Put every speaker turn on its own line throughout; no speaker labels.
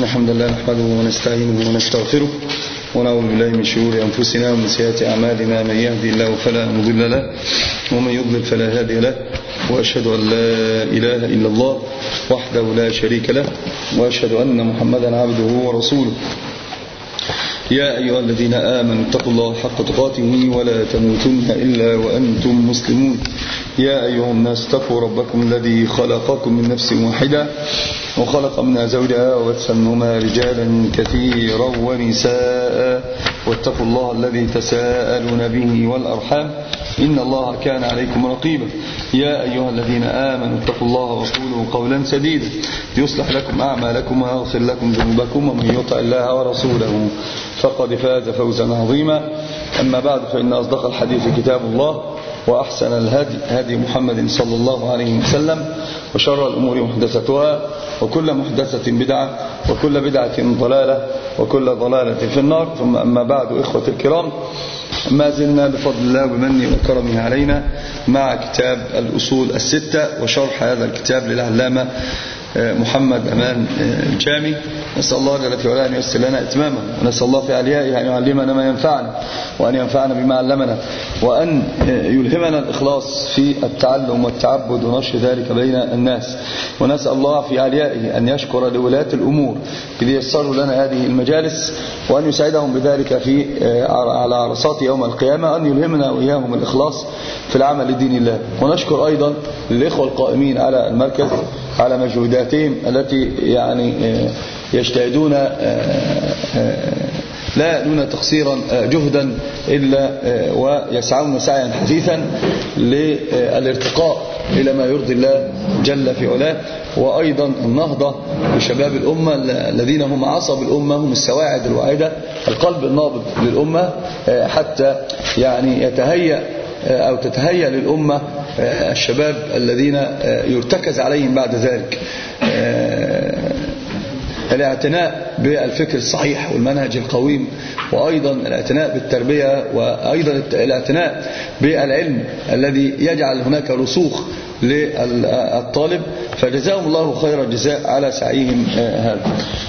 الحمد لله نحمده ونستعينه ونستغفره ونعوذ بالله من شرور أنفسنا ومن سيئات أعمالنا. من يهدي الله فلا مضل له ومن يضلل فلا هادي له، وأشهد أن لا إله إلا الله وحده لا شريك له، وأشهد أن محمدا عبده ورسوله. يا أيها الذين آمنوا اتقوا الله حق تقاته ولا تموتن إلا وأنتم مسلمون. يا أيها الناس اتقوا ربكم الذي خلقكم من نفس واحدة وخلق منها زوجها وبث منهما رجالا كثيرا ونساء، واتقوا الله الذي تساءلون به والأرحام إن الله كان عليكم رقيبا. يا أيها الذين آمنوا اتقوا الله وقولوا قولا سديدا يصلح لكم أعمالكم ويغفر لكم ذنوبكم، ومن يطع الله ورسوله فقد فاز فوزا عظيما. أما بعد، فإن أصدق الحديث كتاب الله، وأحسن الهدي هدي محمد صلى الله عليه وسلم، وشر الأمور محدثتها، وكل محدثة بدعة، وكل بدعة ضلالة، وكل ضلالة في النار. ثم أما بعد، إخوة الكرام، ما زلنا بفضل الله وبمنه وكرمه علينا مع كتاب الأصول الستة وشرح هذا الكتاب للعلامة محمد أمان الجامي. نسأل الله جل في علاه أن ييسر لنا إتمامه، ونسأل الله في عليائه أن يعلمنا ما ينفعنا، وأن ينفعنا بما علمنا، وأن يلهمنا الإخلاص في التعلم والتعبد ونشر ذلك بين الناس. ونسأل الله في عليائه أن يشكر لولاة الأمور إذ يسروا لنا هذه المجالس، وأن يساعدهم بذلك على عرصات يوم القيامة، أن يلهمنا وإياهم الإخلاص في العمل لدين الله. ونشكر أيضا للإخوة القائمين على المركز على مجهوداتهم التي يعني يجتهدون لا دون تقصيرا جهدا إلا ويسعون سعيا حثيثا للارتقاء إلى ما يرضي الله جل في علاه، وأيضا النهضة بشباب الأمة الذين هم عصب الأمة، هم السواعد الواعدة، القلب النابض للأمة، حتى يعني يتهيأ أو تتهيأ للأمة الشباب الذين يرتكز عليهم بعد ذلك الاعتناء بالفكر الصحيح والمنهج القويم، وأيضا الاعتناء بالتربية، وأيضا الاعتناء بالعلم الذي يجعل هناك رسوخ للطالب. فجزاهم الله خير الجزاء على سعيهم هذا.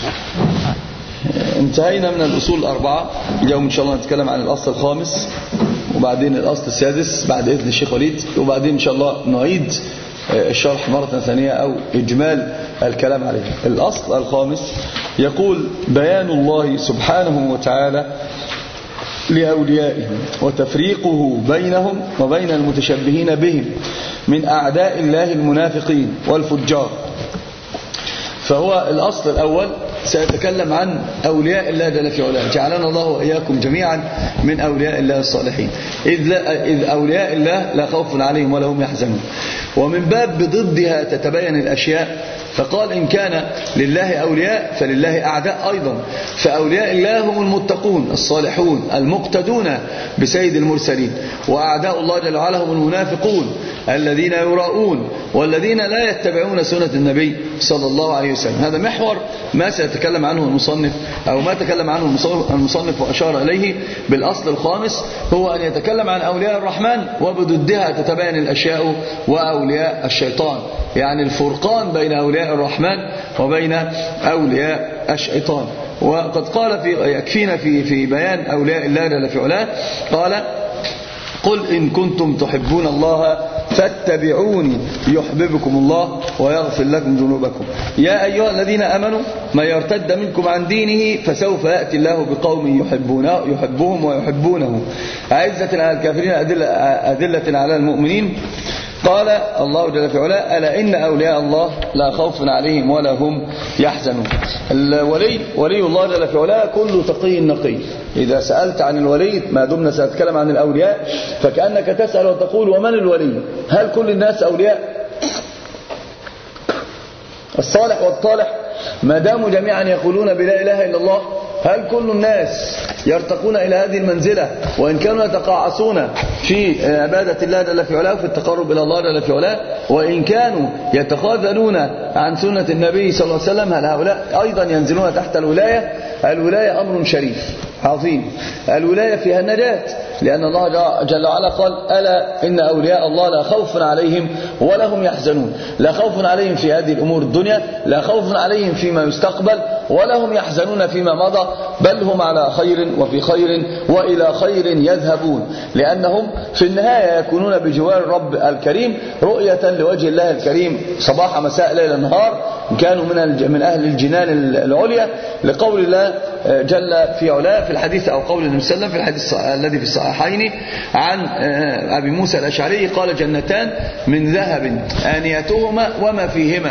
انتهينا من الأصول الأربعة. اليوم إن شاء الله نتكلم عن الأصل الخامس، وبعدين الأصل السادس بعد إذن الشيخ وليد، وبعدين إن شاء الله نعيد الشرح مرة ثانية أو إجمال الكلام عليه. الأصل الخامس يقول: بيان الله سبحانه وتعالى لأوليائه وتفريقه بينهم وبين المتشبهين بهم من أعداء الله المنافقين والفجار. فهو الأصل الأول سيتكلم عن أولياء الله جل في علاه، جعلنا الله وإياكم جميعا من أولياء الله الصالحين، إذ أولياء الله لا خوف عليهم ولا هم يحزنون. ومن باب بضدها تتبين الأشياء، فقال: إن كان لله أولياء فلله أعداء أيضا. فأولياء الله هم المتقون الصالحون المقتدون بسيد المرسلين، وأعداء الله جل وعلا هم المنافقون الذين يراؤون والذين لا يتبعون سنة النبي صلى الله عليه وسلم. هذا محور ما سيتكلم عنه المصنف، أو ما تكلم عنه المصنف وأشار إليه بالأصل الخامس، هو أن يتكلم عن أولياء الرحمن وبضدها تتبين الأشياء وأولياء الشيطان، يعني الفرقان بين أولياء الرحمن وبين أولياء الشيطان. وقد قال يكفينا في بيان أولياء الله جل في علاه، قال: قل إن كنتم تحبون الله فاتبعوني يحببكم الله ويغفر لكم ذنوبكم. يا أيها الذين آمنوا من يرتد منكم عن دينه فسوف يأتي الله بقوم يحبهم ويحبونه أعزة على الكافرين أذلة على المؤمنين. قال الله جل في علاه: ألا إن أولياء الله لا خوف عليهم ولا هم يحزنون. ولي الله جل في علاه كل تقي نقي. إذا سألت عن الولي، ما دمنا سنتكلم عن الأولياء، فكأنك تسأل وتقول: ومن الولي؟ هل كل الناس أولياء؟ الصالح والطالح ما داموا جميعا يقولون بلا إله إلا الله، هل كل الناس يرتقون إلى هذه المنزلة وإن كانوا يتقاعسون في عبادة الله جل في علاه، في التقرب إلى الله جل في علاه، وإن كانوا يتخاذلون عن سنة النبي صلى الله عليه وسلم، هل هؤلاء أيضا ينزلون تحت الولاية؟ الولاية أمر شريف عظيم، الولاية فيها النجاة،
لأن الله جل وعلا قال ألا إن أولياء الله لا خوف عليهم ولا هم يحزنون. لا خوف عليهم في هذه الأمور الدنيا، لا خوف عليهم فيما يستقبل، ولا هم يحزنون فيما مضى، بل هم على خير وفي خير وإلى خير يذهبون، لأنهم في النهاية يكونون بجوار الرب الكريم رؤية لوجه الله الكريم صباح مساء ليل نهار، كانوا من أهل الجنان العليا، لقول الله جل في علاه في الحديث أو قول النبي صلى الله عليه وسلم في الحديث الذي في الصحيحين عن أبي موسى الأشعري قال: جنتان من ذهب آنيتهما وما فيهما،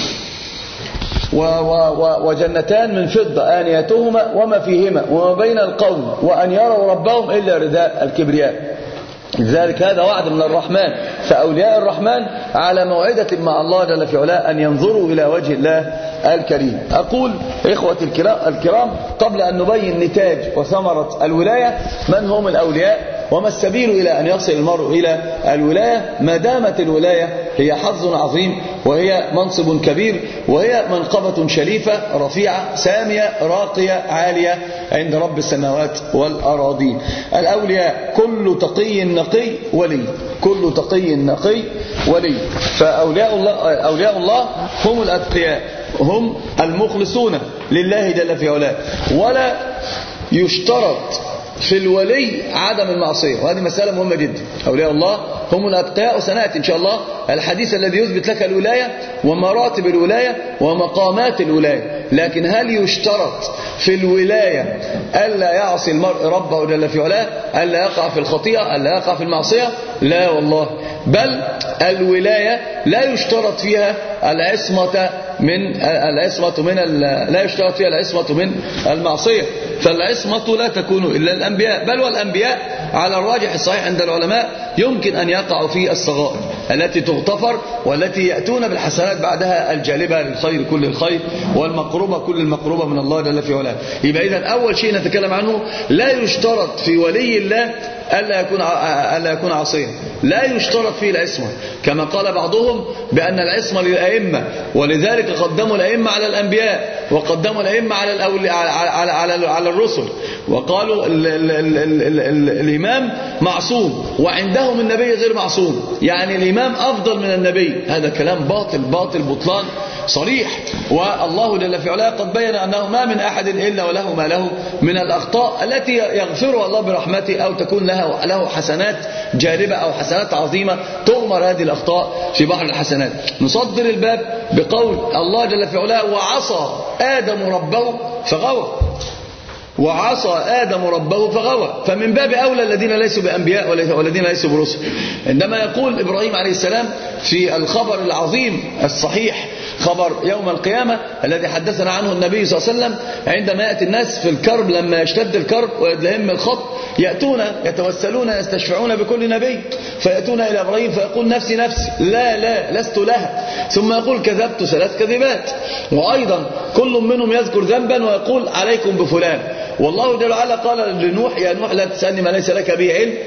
وجنتان من فضة آنيتهما وما فيهما، وما بين القوم وأن يروا ربهم إلا رداء الكبرياء. لذلك هذا وعد من الرحمن، فأولياء الرحمن على موعدة مع الله جل في علاه أن ينظروا إلى وجه الله الكريم. أقول إخوة الكرام قبل أن نبين نتاج وثمرة الولاية من هم الأولياء وما السبيل إلى أن يصل المرء إلى الولاية، ما دامت الولاية هي حظ عظيم وهي منصب كبير وهي منقبة شريفة رفيعة سامية راقية عالية عند رب السماوات والأراضين. الأولياء كل تقي نقي ولي، كل تقي نقي ولي. فأولياء الله هم الأتقياء، هم المخلصون لله جل في علاه. ولا يشترط في الولي عدم المعصية، وهذه مسألة مهمة جدا. أولياء الله هم الأتقياء، وسنأتي إن شاء الله الحديث الذي يثبت لك الولاية ومراتب الولاية ومقامات الولاية. لكن هل يشترط في الولاية ألا يعصي المرء ربه جل في علاه، ألا يقع في الخطيئة، ألا يقع في المعصية؟ لا والله، بل الولاية لا يشترط فيها العصمة لا يشترط فيها العصمة من المعصية، فالعصمة لا تكون إلا الأنبياء، بل والأنبياء على الراجح الصحيح عند العلماء يمكن أن يقعوا في الصغائر التي تغتفر والتي يأتون بالحسنات بعدها الجالبة للخير كل الخير والمقربة كل المقربة من الله جل في علاه. يبقى إذن أول شيء نتكلم عنه لا يشترط في ولي الله ألا يكون عصيا، لا يشترط فيه العصمة، كما قال بعضهم بأن العصمة للأئمة، ولذلك قدموا الأئمة على الأنبياء وقدموا الأئمة على الرسل، وقالوا الإمام معصوم وعندهم النبي غير معصوم، يعني الإمام أفضل من النبي. هذا كلام باطل بطلان صريح. والله جل في علاه قد بين أنه ما من أحد إلا وله ما له من الأخطاء التي يغفرها الله برحمته أو تكون له حسنات جالبة أو حسنات عظيمة تغمر هذه الأخطاء في بحر الحسنات. نصدر الباب بقول الله جل في علاه: وعصى آدم ربه فغوى، وعصى آدم ربه فغوى. فمن باب أولى الذين ليسوا بأنبياء والذين ليسوا برسل. عندما يقول إبراهيم عليه السلام في الخبر العظيم الصحيح، خبر يوم القيامة الذي حدثنا عنه النبي صلى الله عليه وسلم، عندما يأتي الناس في الكرب لما يشتد الكرب ويدلهم الخط يأتون يتوسلون يستشفعون بكل نبي، فيأتون إلى إبراهيم فيقول: نفسي نفسي، لا لست لها، ثم يقول: كذبت 3 كذبات. وأيضا كل منهم يذكر ذنبا ويقول: عليكم بفلان. والله جل وعلا قال لنوح: يا نوح لا تسألني ما ليس لك به علم،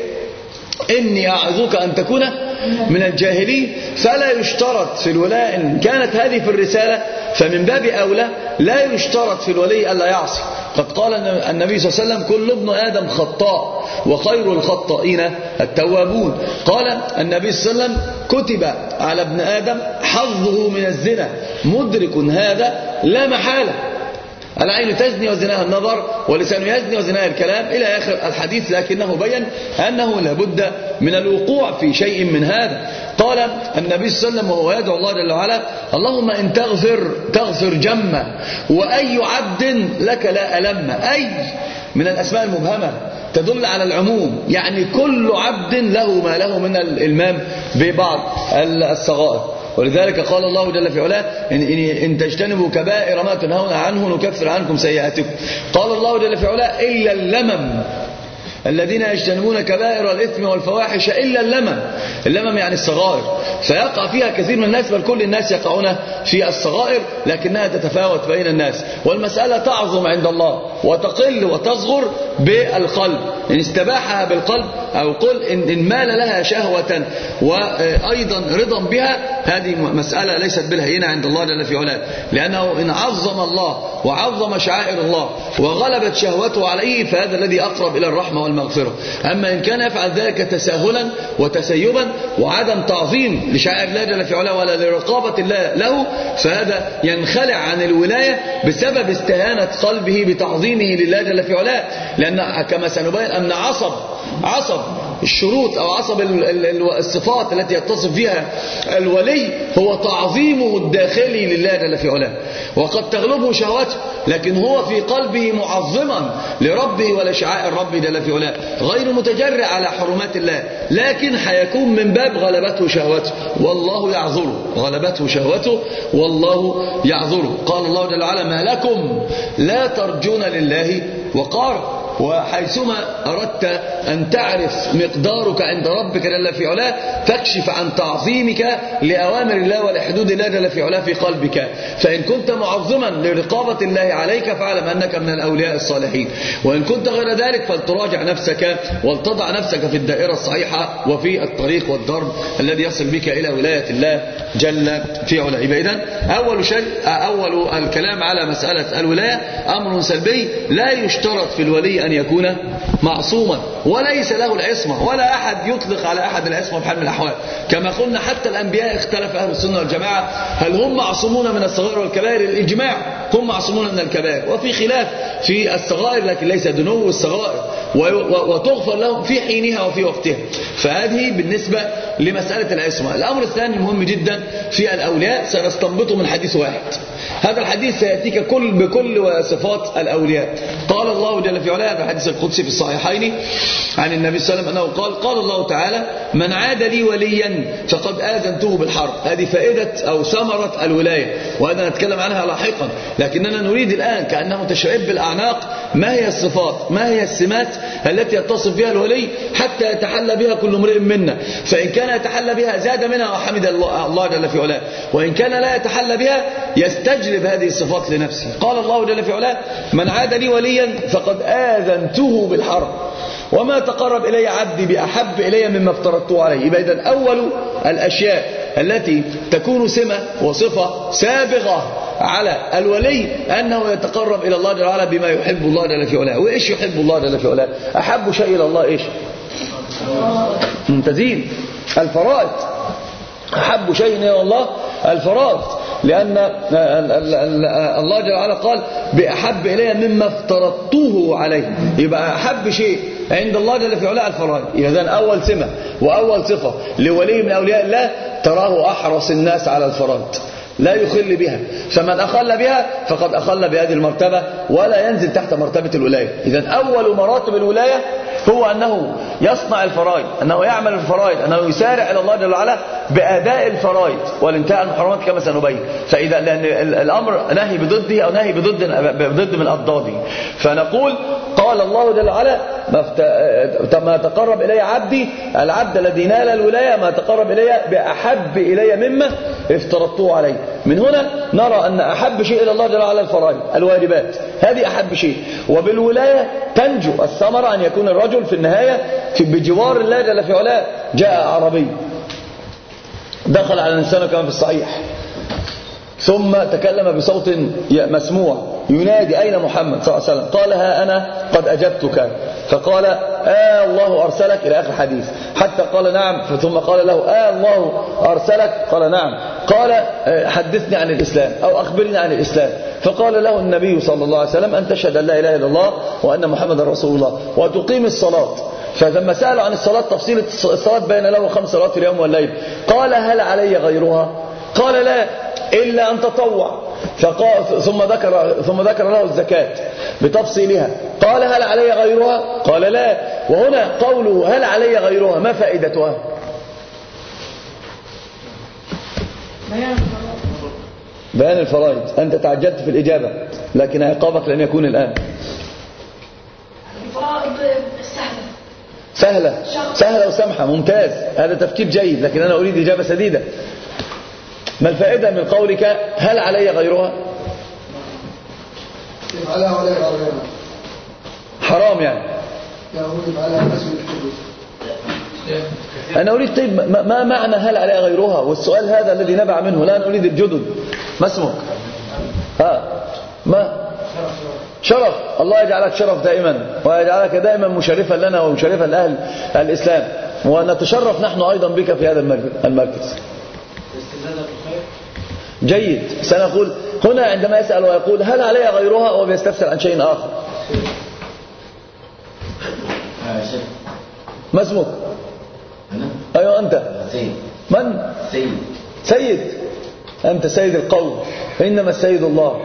إني أعظك أن تكون من الجاهلين. فلا يشترط في الولاء إن كانت هذه في الرسالة، فمن باب أولى لا يشترط في الولي ألا يعصي. قد قال النبي صلى الله عليه وسلم: كل ابن آدم خطاء وخير الخطائين التوابون. قال النبي صلى الله عليه وسلم: كتب على ابن آدم حظه من الزنا، مدرك هذا لا محالة. العين تزني وزناها النظر، ولسان يزني وزناها الكلام، إلى آخر الحديث. لكنه بين أنه لابد من الوقوع في شيء من هذا. قال النبي صلى الله عليه وسلم وهو يدعو الله جل وعلا: اللهم إن تغفر جمة، وأي عبد لك لا ألم. أي من الأسماء المبهمة تدل على العموم، يعني كل عبد له ما له من الإلمام ببعض الصغائر. ولذلك قال الله جل في علاه: إن تجتنبوا كبائر ما تنهون عنه نكفر عنكم سيئاتكم. قال الله جل في علاه: إلا اللمم، الذين يجتنبون كبائر الإثم والفواحش إلا اللمم يعني الصغائر، فيقع فيها كثير من الناس، بل كل الناس يقعون في الصغائر، لكنها تتفاوت بين الناس. والمسألة تعظم عند الله وتقل وتصغر بالقلب. إن استباحها بالقلب، أو قل إن مال لها شهوة وأيضا رضا بها، هذه مسألة ليست بالهينة عند الله جل في علاه، لأنه إن عظم الله وعظم شعائر الله وغلبت شهوته عليه فهذا الذي أقرب إلى الرحمة والمغفرة. أما إن كان يفعل ذلك تساهلا وتسيبا وعدم تعظيم لشعائر الله جل في علاه ولا لرقابة الله له، فهذا ينخلع عن الولاية بسبب استهانة قلبه بتعظيمه لله جل في علاه. لأن كما سنبين أن عصب الشروط أو عصب الصفات التي يتصف فيها الولي هو تعظيمه الداخلي لله جل في علاه، وقد تغلبه شهوته لكن هو في قلبه معظما لربه ولشعائر ربه جل في علاه، غير متجرع على حرمات الله، لكن حيكون من باب غلبته شهوته والله يعذره، غلبته شهوته والله يعذره. قال الله جل وعلا: ما لكم لا ترجون لله وقارا. وحيثما أردت أن تعرف مقدارك عند ربك جل في علاه فاكشف عن تعظيمك لأوامر الله ولحدود الله جل في علاه في قلبك. فإن كنت معظما لرقابة الله عليك فاعلم أنك من الأولياء الصالحين، وإن كنت غير ذلك فلتراجع نفسك ولتضع نفسك في الدائرة الصحيحة وفي الطريق والدرب الذي يصل بك إلى ولاية الله جل في علاه. يبقى إذن أول الكلام على مسألة الولاية أمر سلبي، لا يشترط في الولي أن يكون معصوما وليس له العصمة، ولا أحد يطلق على أحد العصمة بحال من الأحوال. كما قلنا حتى الأنبياء اختلف أهل السنة والجماعة هل هم معصومون من الصغائر والكبائر؟ الإجماع هم معصومون من الكبائر، وفي خلاف في الصغائر لكن ليس دنو الصغائر، وتغفر لهم في حينها وفي وقتها. فهذه بالنسبة لمسألة العصمة. الأمر الثاني المهم جدا في الأولياء سنستنبطه من حديث واحد. هذا الحديث سيأتيك بكل صفات الأولياء. قال الله جل في علاه في الحديث القدسي في الصحيحين عن النبي صلى الله عليه وسلم أنه قال الله تعالى: من عاد لي وليا فقد آذنته بالحرب. هذه فائدة أو ثمرة الولاية، وهذا نتكلم عنها لاحقا، لكننا نريد الآن كأنه تشعب بالأعناق ما هي الصفات، ما هي السمات التي يتصف بها الولي حتى يتحلى بها كل امرئ منا. فإن كان يتحلى بها زاد منها وحمد الله جل في علاه، وإن كان لا يتحلى بها يستجلب هذه الصفات لنفسه. قال الله جل في علاه: من عاد لي وليا فقد آذنته بالحرب وما تقرب إلي عبدي بأحب إلي مما افترضته عليه. يبقى إذن أول الأشياء التي تكون سمة وصفة سابغة على الولي أنه يتقرب إلى الله جل وعلا بما يحب الله جل في علاه. وإيش يحب الله جل في علاه؟ أحب شيء إلى الله إيش؟ ممتازين، الفرائض. أحب شيء إلى الله الفرائض، لأن الله جل وعلا قال: بأحب إلي مما افترضته عليه. يبقى أحب شيء عند الله جل في علاه الفرائض. إذن أول سمة وأول صفة لولي من أولياء الله تراه أحرص الناس على الفرائض، لا يخل بها، فمن أخل بها فقد أخل بهذه المرتبة ولا ينزل تحت مرتبة الولاية. إذن أول مراتب الولاية هو أنه يصنع الفرائض، أنه يعمل الفرائض، أنه يسارع إلى الله جل وعلا بأداء الفرائض والانتهاء عن المحرمات كما سنبين. فإذا لأن الأمر نهي بضده أو نهي بضد من أضداده، فنقول قال الله جل وعلا: ما تقرب إلي عبدي، العبد الذي نال الولاية ما تقرب إلي بأحب إلي مما افترضته عليه. من هنا نرى أن أحب شيء إلى الله جل وعلا الفرائض الواجبات، هذه أحب شيء. وبالولاية تنجو الثمرة أن يكون الرجل في النهاية بجوار الله جل في علاه. جاء أعرابي دخل على الإنسان كما في الصحيح، ثم تكلم بصوت مسموع ينادي: أين محمد صلى الله عليه وسلم؟ قال: ها أنا قد أجبتك. فقال: الله أرسلك، إلى آخر الحديث، حتى قال: نعم. ثم قال له: الله أرسلك؟ قال: نعم. قال: حدثني عن الإسلام أو أخبرني عن الإسلام. فقال له النبي صلى الله عليه وسلم: أن تشهد أن لا إله إلا الله وأن محمد رسول الله وتقيم الصلاة. فلما سألوا عن الصلاة تفصيل الصلاة بين له 5 صلوات في اليوم والليل. قال: هل علي غيرها؟ قال: لا، إلا أن تطوع. ثم ذكر له الزكاة بتفصيلها. قال: هل علي غيرها؟ قال: لا. وهنا قوله هل علي غيرها ما فائدتها؟ بيان الفرائض. أنت تعجلت في الإجابة لكن عقابك لن يكون الآن.
الفرائض
سهلة وسمحة، ممتاز، هذا تفكير جيد، لكن أنا أريد إجابة سديدة. ما الفائدة من قولك هل علي غيرها؟
حرام
يعني. أنا أريد طيب ما معنى هل علي غيرها؟ والسؤال هذا الذي نبع منه، لا نريد الجدد. ما اسمك؟ ما شرف. الله يجعلك شرف دائما، ويجعلك دائما مشرفا لنا ومشرفا لأهل الإسلام، ونتشرف نحن أيضا بك في هذا المركز. جيد. سنقول هنا عندما يسأل ويقول هل علي غيرها، وبيستفسر عن شيء آخر. ما اسمك؟ أيوة أنت
سيد.
من؟ سيد. أنت سيد القوم، إنما السيد الله.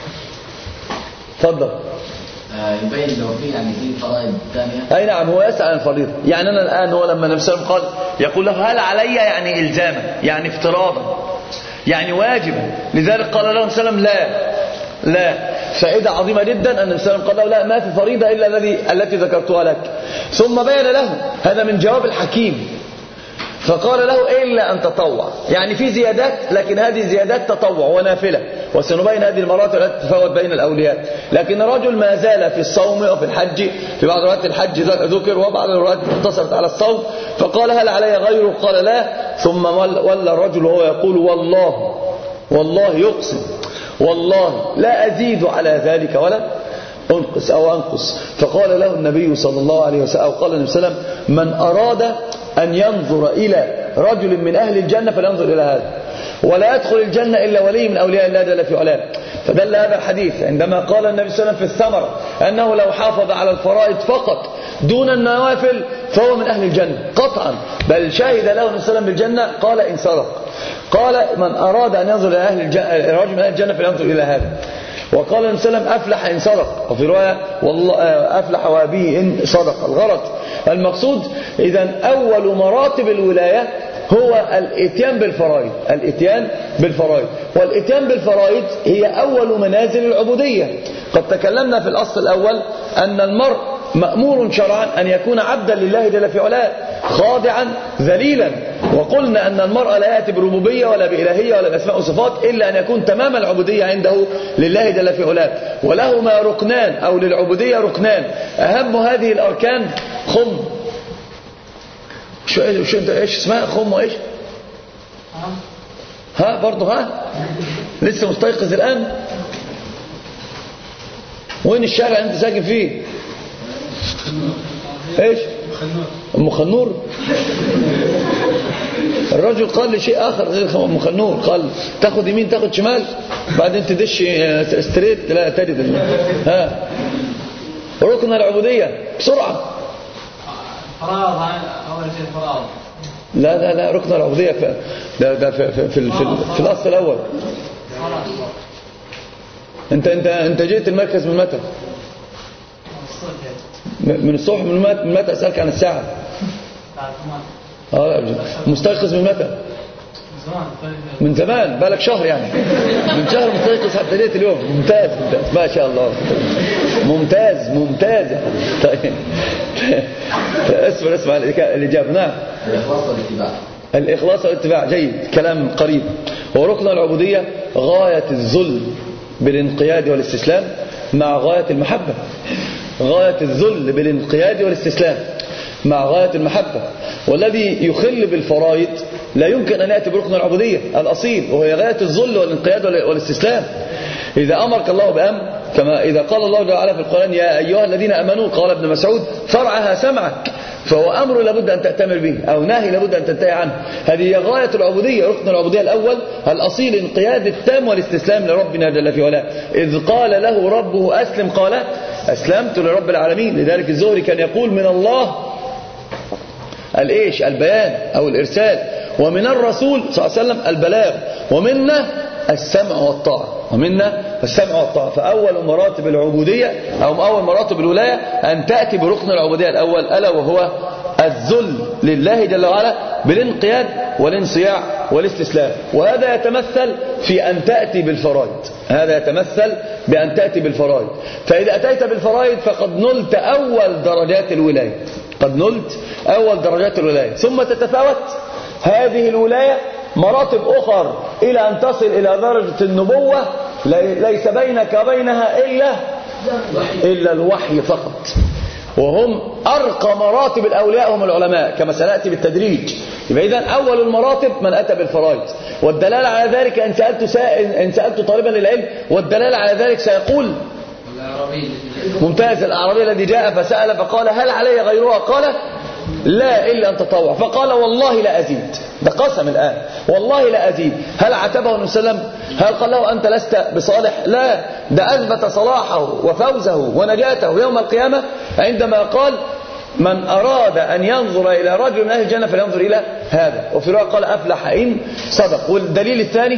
تفضل.
يبين لو في يعني في فرائض ثانية.
أي نعم، هو يسأل عن الفريضة. يعني أنا الآن هو لما النبي صلى الله عليه وسلم قال يقول له هل علي يعني إلزاما، يعني افتراضا، يعني واجبا. لذلك قال له النبي صلى الله عليه وسلم لا. فائدة عظيمة جدا أن النبي صلى الله عليه وسلم قال له لا، ما في فريضة إلا التي ذكرتها لك. ثم بين له، هذا من جواب الحكيم، فقال له إلا أن تطوع. يعني في زيادات، لكن هذه زيادات تطوع ونافلة، وسنبين هذه المراتب التي تتفاوت بين الأولياء. لكن الرجل ما زال في الصوم وفي الحج، في بعض روايات الحج ذكر وبعض الروايات اقتصرت على الصوم، فقال هل علي غيره؟ قال لا. ثم ولى الرجل وهو يقول والله يقسم والله لا أزيد على ذلك ولا أنقص. فقال له النبي صلى الله عليه وسلم، أو قال النبي صلى الله عليه وسلم من أراد أن ينظر إلى رجل من أهل الجنة فلينظر إلى هذا، ولا يدخل الجنة إلا ولي من أولياء الله جل في علاه. فدل هذا الحديث عندما قال النبي صلى الله عليه وسلم في الثمرة أنه لو حافظ على الفرائض فقط دون النوافل فهو من أهل الجنة قطعا، بل شهد له النبي صلى الله عليه وسلم بالجنة. قال إن صدق، قال من أراد أن ينظر إلى رجل من أهل الجنة فلينظر إلى هذا. وقال النبي صلى الله عليه وسلم أفلح إن صدق، وفي رواية والله أفلح وأبيه إن صدق. الغرض المقصود إذن أول مراتب الولاية هو الاتيان بالفرائض. والاتيان بالفرائض هي أول منازل العبودية. قد تكلمنا في الأصل الأول أن المرء مأمور شرعا أن يكون عبدا لله جل في علاه، خاضعا ذليلا. وقلنا أن المرء لا يأتي بربوبية ولا بإلهية ولا بأسماء وصفات إلا أن يكون تمام العبودية عنده لله جل في علاه. ولهما ركنان، أو للعبودية ركنان، أهم هذه الأركان خم. شو انت ايش اسمها خم وايش؟ برضه لسه مستيقظ الآن؟ وين الشارع انت ساكن فيه؟ ايش؟ ام خنور. الرجل قال لي شيء آخر غير ام خنور، قال تاخد يمين تاخد شمال بعدين تدش ستريت لا تجد. ركن العبودية بسرعة.
فراغ أول شيء فراغ.
لا ركن العبودية ده في الأصل الأول. أنت جيت المركز من متى؟ من الصبح. من متى أسألك عن الساعة؟ مستيقظ من متى؟ من زمان، بالك شهر يعني. من شهر مستيقظ حتى جيت اليوم. ممتاز ما شاء الله، ممتاز. طيب اسمع الإجابة. نعم. الإخلاص والاتباع. جيد، كلام قريب. وركن العبودية غاية الذل بالانقياد والاستسلام مع غاية المحبة. غاية الذل بالانقياد والاستسلام مع غاية المحبة. والذي يخل بالفرائض لا يمكن أن يأتي بركن العبودية الأصيل، وهي غاية الذل والانقياد والاستسلام. إذا أمرك الله بأمر، كما إذا قال الله جل وعلا في القرآن يا أيها الذين آمنوا، قال ابن مسعود فرعها سمعك، فهو أمر لابد أن تأتمر به، أو نهي لابد أن تنتهي عنه. هذه هي غاية العبودية، ركن العبودية الأول الأصيل، انقياد التام والاستسلام لربنا جل في علاه. إذ قال له ربه أسلم قال أسلمت لرب العالمين. لذلك الزهري كان يقول من الله البيان أو الإرسال، ومن الرسول صلى الله عليه وسلم البلاغ، ومنا السمع والطاعة. فأول مراتب العبودية أو أول مراتب الولاية أن تأتي بركن العبودية الأول، ألا وهو الذل لله جل وعلا بالانقياد والانصياع والاستسلام. وهذا يتمثل في أن تأتي بالفرائض. فإذا أتيت بالفرائض فقد نلت أول درجات الولاية. ثم تتفاوت هذه الولاية مراتب أخرى إلى أن تصل إلى درجة النبوة ليس بينك وبينها إلا الوحي فقط. وهم أرقى مراتب الأولياء هم العلماء كما سنأتي بالتدريج. يبقى إذن أول المراتب من أتى بالفرائض، والدلالة على ذلك إن سألت طالبا للعلم والدلالة على ذلك سيقول ممتاز. الأعرابي الذي جاء فسأل فقال هل علي غيرها؟ قال لا إلا أن تطوع. فقال والله لا أزيد. ده قسم الآن، والله لا أزيد. هل عتبه النبي صلى الله عليه وسلم؟ هل قال له أنت لست بصالح؟ لا، ده أثبت صلاحه وفوزه ونجاته يوم القيامة عندما قال من أراد أن ينظر إلى رجل من أهل الجنة فلينظر إلى هذا. وفي رواية قال أفلح إن صدق. والدليل الثاني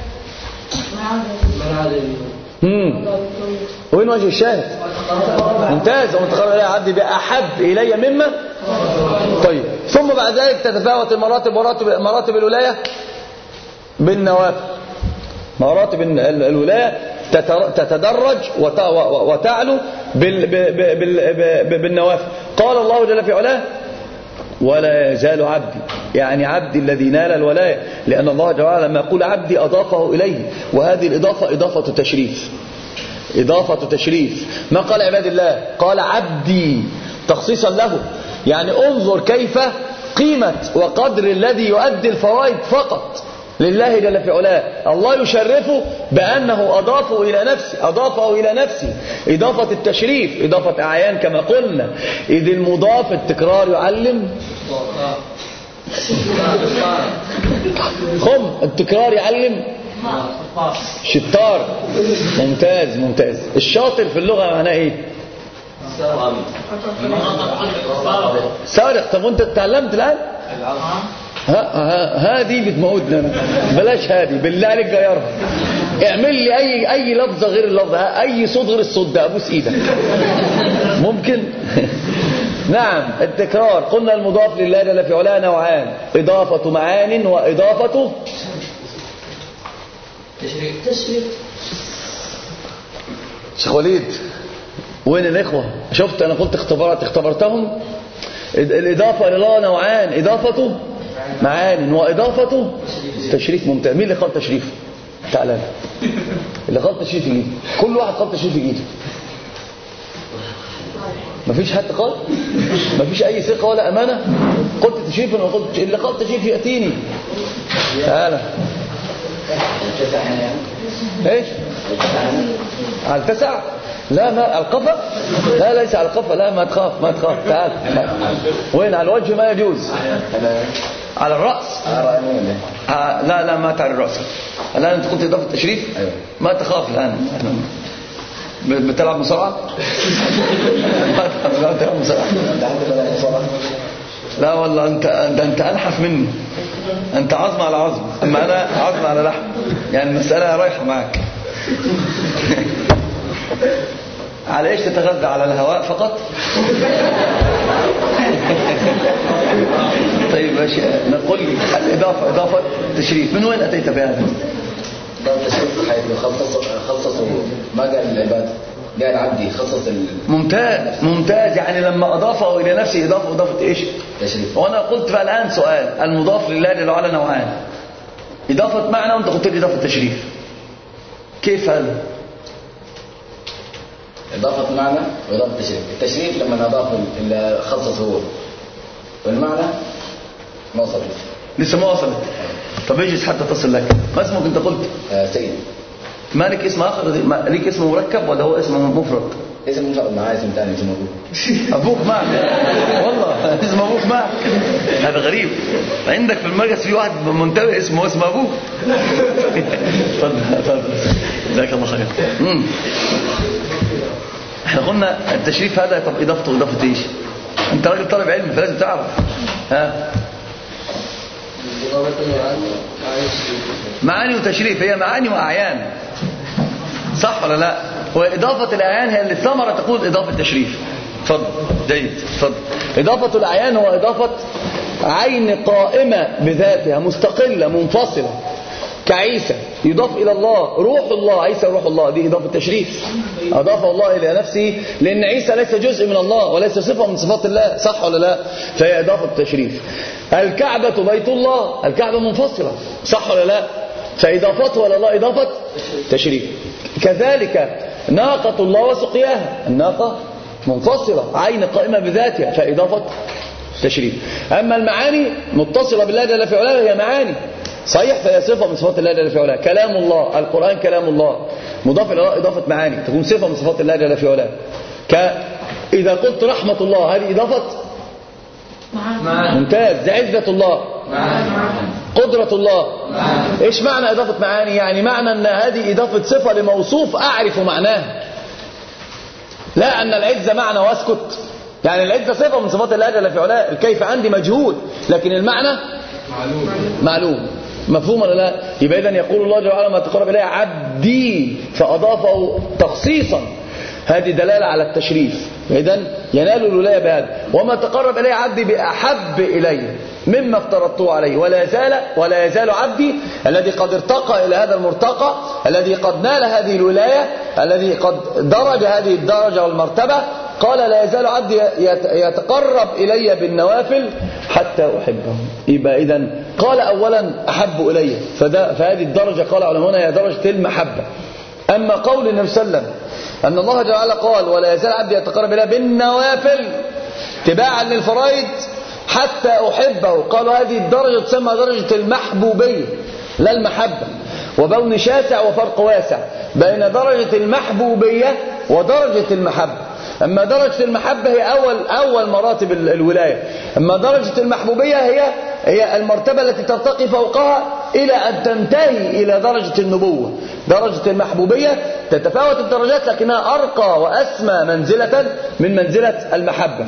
وين وجه الشاهد؟ ممتاز. ومن تقرب إلي عبدي بأحب إلي مما. طيب، ثم بعد ذلك تتفاوت المراتب مراتب الولاية بالنوافل. مراتب الولاية تتدرج وتعلو بالنوافل. قال الله جل في علاه ولا يزال عبدي، يعني عبدي الذي نال الولاية، لأن الله جل وعلا لما يقول عبدي أضافه إليه، وهذه الإضافة إضافة تشريف. إضافة تشريف. ما قال عباد الله؟ قال عبدي تخصيصا له. يعني انظر كيف قيمة وقدر الذي يؤدي الفرائض فقط لله جل في علاه. الله يشرفه بأنه أضافه إلى نفسه إضافة التشريف، إضافة أعيان كما قلنا. إذ المضاف التكرار يعلم التكرار يعلم شطار. ممتاز ممتاز. الشاطر في اللغة معناه ايه؟ سارق. طب وانت اتعلمت الآن؟ هذه بتموتنا. بلاش هذه بالله عليك، غيرها. اعمل لي اي لفظة غير اللفظة، اي صوت غير الصوت ده، ابوس ايدك. ممكن؟ نعم. التكرار قلنا المضاف لله جل في علاه نوعان: إضافة معان وإضافة تشريف. شيخ وليد وين الإخوة؟ شفت أنا قلت اختبرتهم. الإضافة إلى الله نوعان: إضافة معان وإضافة تشريف. ممتاز. مين اللي قال تشريف؟ تعالى. اللي قال تشريف يجيب. كل واحد قال تشريف يجيب. مفيش حد قال؟ مفيش أي ثقة ولا أمانة؟ قلت تشريف ولا قلت اللي قال تشريف يأتيني. تعالى. ايش؟ على التسع؟ لا، ما القفا؟ لا ليس على القفا. لا، ما تخاف. تعال. وين؟ على الوجه ما يجوز. على الرأس؟ لا ما تعال الرأس. الآن أنت قلت إضافة تشريف؟ ما تخاف الآن. بتلعب مصارعة؟ ما تلعب مصارعة؟ لا والله أنت أنحف مني. أنت عظم على عظم، أما أنا عظم على لحم. يعني المسألة رايحة معك. على إيش تتغذى؟ على الهواء فقط؟ طيب ماشي. نقول لي الإضافة إضافة تشريف من وين أتيت بهذا؟
إضافة تشريف حيث خصصوا ما قال العباد، قال عبدي خصص
ممتاز. يعني لما أضافه إلى نفسه إضافة إيش؟
تشريف.
وأنا قلت فالآن سؤال: المضاف لله جل وعلا نوعان: إضافة معنى وأنت قلت لي إضافة تشريف. كيف هذا؟
إضافة معنى وإضافة تشريف. التشريف لما أضاف اللي خصص هو، والمعنى ما وصلت.
لسه ما وصلت. طب اجلس حتى تصل لك. ما اسمك أنت قلت؟
سيد.
ما لك اسم آخر؟ ليك اسم مركب ولا هو اسم مفرد؟
اسم مفرد. معاه اسم ثاني اسم
أبوك معك. والله اسم أبوك معك. هذا غريب. عندك في المركز في واحد منتبه اسمه أبوك. تفضل. جزاك الله خير. احنا قلنا التشريف هذا. طب إضافة إيش؟ أنت راجل طالب علم فلازم تعرف. معاني وتشريف. هي معاني وأعيان، صح ولا لا؟ وإضافة الأعيان هي اللي ثمرة تقول إضافة تشريف. تفضل. جيد. تفضل. إضافة الأعيان هو إضافة عين قائمة بذاتها مستقلة منفصلة، كعيسى يضاف إلى الله روح الله. عيسى روح الله، دي إضافة تشريف. أضافه الله إلى نفسه، لأن عيسى ليس جزء من الله وليس صفة من صفات الله، صح ولا لا؟ فهي إضافة تشريف. الكعبة بيت الله، الكعبة منفصلة، صح ولا لا؟ فإضافته إلى الله إضافة تشريف. كذلك ناقة الله وسقياها، الناقة منفصلة، عين قائمة بذاتها فإضافة تشريف. أما المعاني متصلة بالله جل في علاه هي معاني صحيح، فهي صفة من صفات الله جل في علاه. كلام الله، القرآن كلام الله، مضاف إلى الله إضافة معاني، تكون صفة من صفات الله جل في علاه. إذا قلت رحمة الله هذه إضافة ممتاز. عزة الله، قدرة الله. إيش معنى إضافة معاني؟ يعني معنى أن هذه إضافة صفة لموصوف أعرف معناه، لا أن العزة معنى واسكت. يعني العزة صفة من صفات الله جل في علاه، الكيف عندي مجهول لكن المعنى معلوم. مفهوم ولا لا؟ يبقى إذن يقول الله جل وعلا ما تقرب إليه عبدي فأضافه تخصيصا، هذه دلالة على التشريف. إذن ينال الولاية بهذا. وما تقرب إليه عبدي بأحب إليه مما افترضته عليه، ولا يزال عبدي الذي قد ارتقى إلى هذا المرتقى، الذي قد نال هذه الولاية، الذي قد درج هذه الدرجة والمرتبة، قال لا يزال عبدي يتقرب إلي بالنوافل حتى أحبه. يبقى إذن قال أولا أحب إلي، فهذه الدرجة قال علماؤنا هي درجة المحبة. أما قول النبي صلى الله عليه وسلم أن الله جل وعلا قال ولا يزال عبدي يتقرب إلي بالنوافل تباعا للفرائض حتى أحبه، قالوا هذه الدرجة تسمى درجة المحبوبية لا المحبة. وبون شاسع وفرق واسع بين درجة المحبوبية ودرجة المحبة. أما درجة المحبة هي أول مراتب الولاية، أما درجة المحبوبية هي المرتبة التي ترتقي فوقها إلى أن تنتهي إلى درجة النبوة. درجة المحبوبية تتفاوت الدرجات لكنها أرقى وأسمى منزلة من منزلة المحبة،